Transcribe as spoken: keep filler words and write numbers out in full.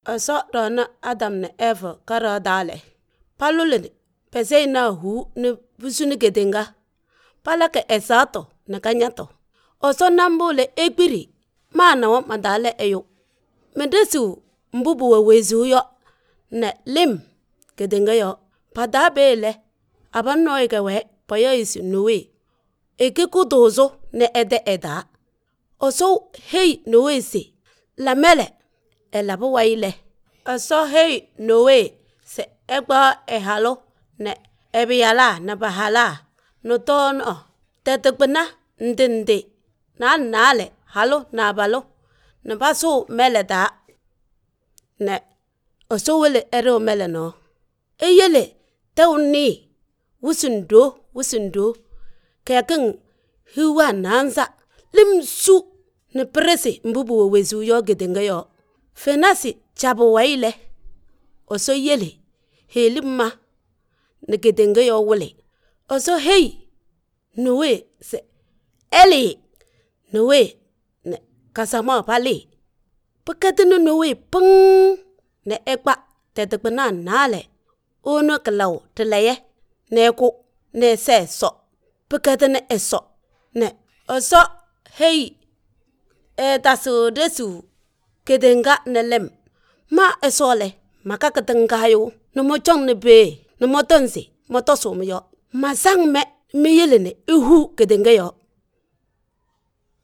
Oso dona Adam ne Eva kara dale. Palule pese na hu ne busuni gedenga. Palake esato ne kanyato. Oso nambule egbiri. Mana wa madale eyo. Medesu mbubu wewezu yo. Ne lim gedenga yo. Padabele. Abano egewe payo isu nuwe. Eke kudozo ne ede eda. Oso hei nuwe si. La mele. Elabu waile. Oso hei nuwe se egba ehalo ne ebiyala na bahala. No tono. Tetekbena ndende. Na nale halo na balo. Na baso mele da. Ne oso wele ero mele no. Eyele te uni. Wusundo, wusundo. Kaya keng hiwa nanza. Limsu ne prese mbubu wewezu yo gedenga yo. Fenasi chabu waile. Oso yele. Heli ma. Ne gedenga yo wale. Oso hei. Nuwe se. Eli. Nuwe. Ne kasama pali. Pekatenu nuwe peng. Ne ekpa. Tetekbena nale. Uno kalau teleye. Ne ku. Ne se so. Pekatene eso. Ne. Oso hei. E tasu desu. Gedenga ne lem. Ma esole. Maka ketenga yo. Numo chong ne be. Numo tonsi. Moto sumo yo. Masang me. Me yele ne. Ihu gedenga yo.